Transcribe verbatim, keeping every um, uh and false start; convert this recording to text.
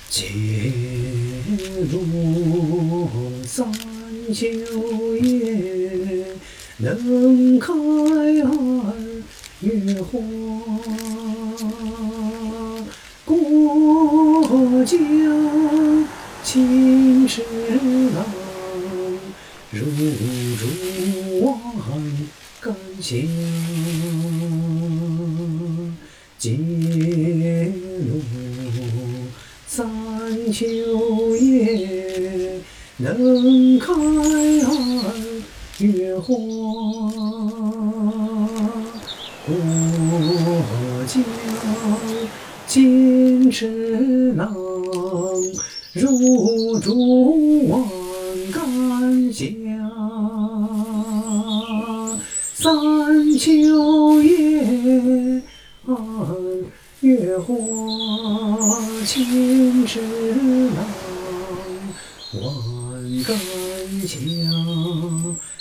结如三秋叶，能开二月花。过江千尺浪，入竹湾干响。结如三秋叶，能开二月花。过江千尺浪，入竹湾干响。三秋叶，二月花，千尺浪，万竿响。